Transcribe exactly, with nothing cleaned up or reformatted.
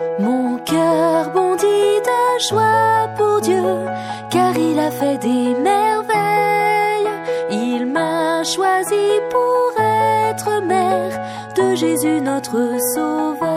Mon cœur bondit de joie pour Dieu, car il a fait des merveilles. Il m'a choisi pour être mère de Jésus notre Sauveur.